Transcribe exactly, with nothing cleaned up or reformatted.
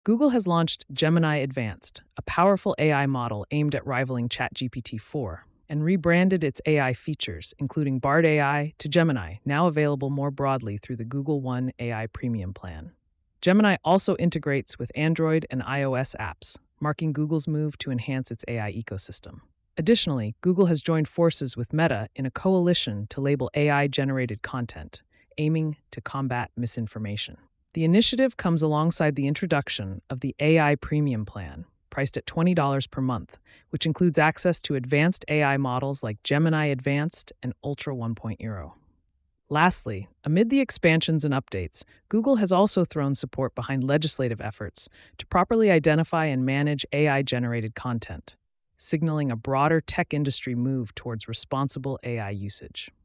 Google has launched Gemini Advanced, a powerful A I model aimed at rivaling ChatGPT four, and rebranded its A I features, including Bard A I, to Gemini, now available more broadly through the Google One A I Premium plan. Gemini also integrates with Android and iOS apps, marking Google's move to enhance its A I ecosystem. Additionally, Google has joined forces with Meta in a coalition to label A I-generated content, aiming to combat misinformation. The initiative comes alongside the introduction of the A I Premium Plan, priced at twenty dollars per month, which includes access to advanced A I models like Gemini Advanced and Ultra 1.0. Lastly, amid the expansions and updates, Google has also thrown support behind legislative efforts to properly identify and manage A I-generated content, signaling a broader tech industry move towards responsible A I usage.